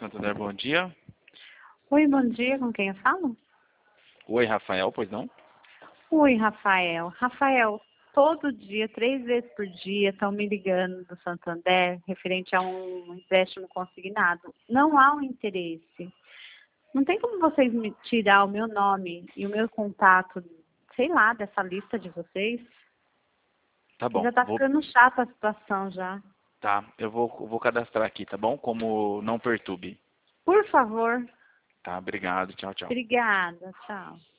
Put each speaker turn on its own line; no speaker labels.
Santander, bom dia.
Oi, bom dia, com quem eu falo?
Oi, Rafael, pois não?
Oi, Rafael. Rafael, todo dia, 3 vezes por dia, estão me ligando do Santander referente a um empréstimo consignado. Não há um interesse. Não tem como vocês me tirar o meu nome e o meu contato, sei lá, dessa lista de vocês?
Tá
Que
bom,
já está ficando chata a situação já.
eu vou cadastrar aqui, tá bom? Como não perturbe.
Por favor.
Tá, obrigado, tchau, tchau.
Obrigada. Tchau.